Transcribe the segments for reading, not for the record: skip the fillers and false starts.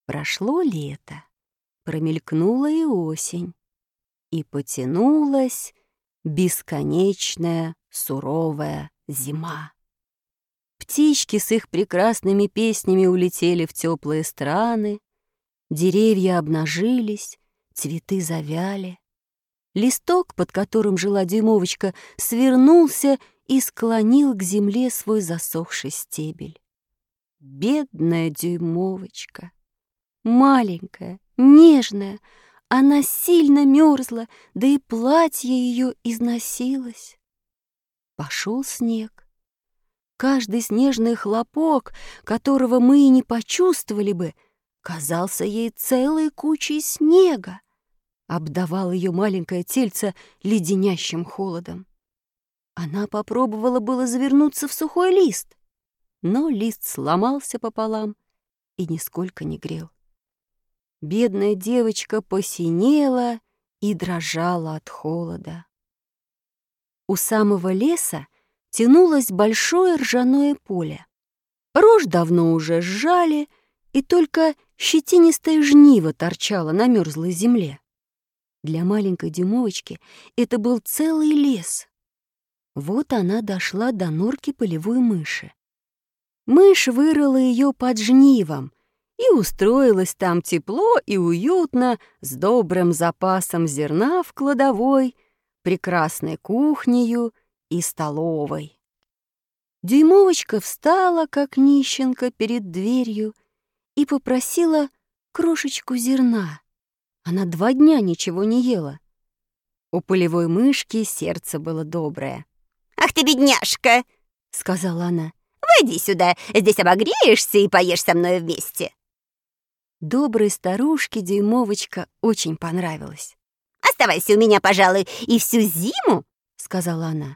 Прошло лето, промелькнула и осень, и потянулась бесконечная суровая зима. Птички с их прекрасными песнями улетели в теплые страны, деревья обнажились, цветы завяли. Листок, под которым жила Дюймовочка, свернулся и склонил к земле свой засохший стебель. Бедная Дюймовочка! Маленькая, нежная, она сильно мерзла, да и платье ее износилось. Пошел снег. Каждый снежный хлопок, которого мы и не почувствовали бы, казался ей целой кучей снега, обдавал ее маленькое тельце леденящим холодом. Она попробовала было завернуться в сухой лист, но лист сломался пополам и нисколько не грел. Бедная девочка посинела и дрожала от холода. У самого леса тянулось большое ржаное поле. Рожь давно уже сжали, и только щетинистое жниво торчало на мерзлой земле. Для маленькой Дюймовочки это был целый лес. Вот она дошла до норки полевой мыши. Мышь вырыла ее под жнивом и устроилась там тепло и уютно, с добрым запасом зерна в кладовой, прекрасной кухнею и столовой. Дюймовочка встала, как нищенка, перед дверью и попросила крошечку зерна. Она 2 дня ничего не ела. У полевой мышки сердце было доброе. «Ах ты, бедняжка!» — сказала она. «Войди сюда, здесь обогреешься и поешь со мной вместе». Доброй старушке Дюймовочка очень понравилась. «Оставайся у меня, пожалуй, и всю зиму», — сказала она.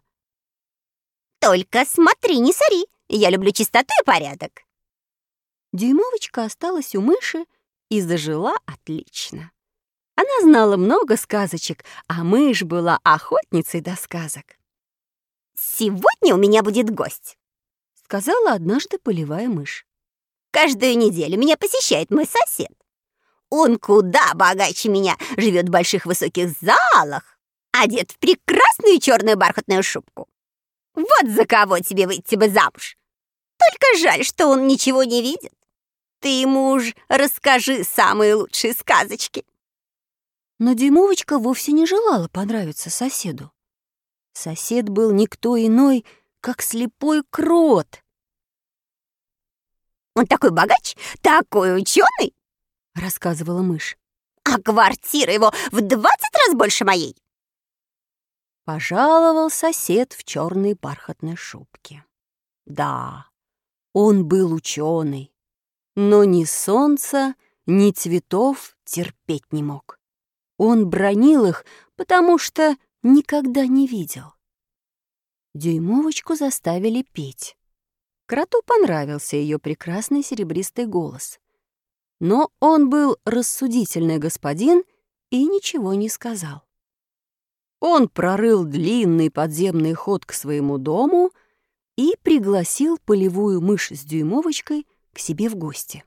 «Только смотри, не сори, я люблю чистоту и порядок». Дюймовочка осталась у мыши и зажила отлично. Она знала много сказочек, а мышь была охотницей до сказок. «Сегодня у меня будет гость», — сказала однажды полевая мышь. «Каждую неделю меня посещает мой сосед. Он куда богаче меня, живет в больших высоких залах, одет в прекрасную черную бархатную шубку. Вот за кого тебе выйти бы замуж. Только жаль, что он ничего не видит. Ты ему уж расскажи самые лучшие сказочки». Но Дюймовочка вовсе не желала понравиться соседу. Сосед был никто иной, как слепой крот. «Он такой богач, такой ученый», — рассказывала мышь. «а квартира его в 20 раз больше моей». Пожаловал сосед в черной бархатной шубке. Да, он был ученый, но ни солнца, ни цветов терпеть не мог. Он бранил их, потому что никогда не видел. Дюймовочку заставили петь. Кроту понравился ее прекрасный серебристый голос. Но он был рассудительный господин и ничего не сказал. Он прорыл длинный подземный ход к своему дому и пригласил полевую мышь с Дюймовочкой к себе в гости.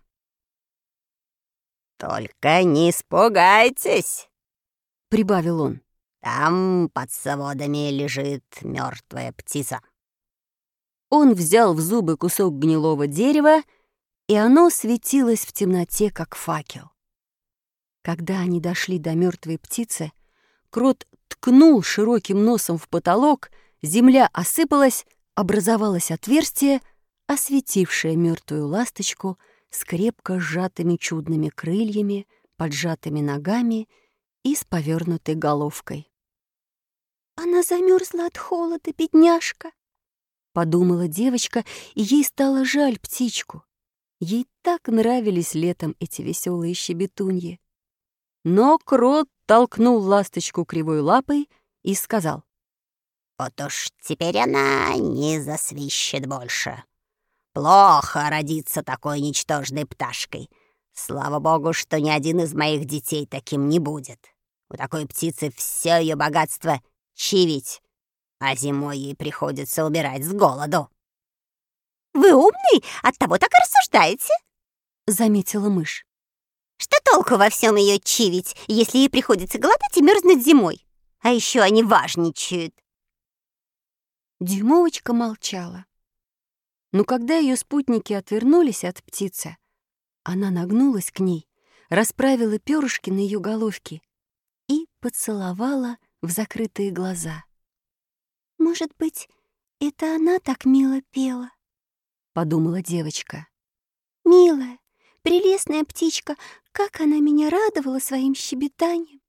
«Только не испугайтесь», — прибавил он. «Там под сводами лежит мертвая птица». Он взял в зубы кусок гнилого дерева, и оно светилось в темноте, как факел. Когда они дошли до мертвой птицы, крот ткнул широким носом в потолок, земля осыпалась, образовалось отверстие, осветившее мертвую ласточку с крепко сжатыми чудными крыльями, поджатыми ногами и с повернутой головкой. «Она замерзла от холода, бедняжка», — подумала девочка, и ей стало жаль птичку. Ей так нравились летом эти веселые щебетуньи. Но крот толкнул ласточку кривой лапой и сказал: «Вот уж теперь она не засвищет больше. Плохо родиться такой ничтожной пташкой. Слава богу, что ни один из моих детей таким не будет. У такой птицы все ее богатство чивить, а зимой ей приходится умирать с голоду». «Вы умный, оттого так и рассуждаете», — заметила мышь. Что толку во всем ее чивить, если ей приходится голодать и мерзнуть зимой? А еще они важничают. Дюймовочка молчала. Но когда ее спутники отвернулись от птицы, она нагнулась к ней, расправила перышки на ее головке и поцеловала в закрытые глаза. «Может быть, это она так мило пела?» — подумала девочка. «Милая, прелестная птичка, как она меня радовала своим щебетанием!»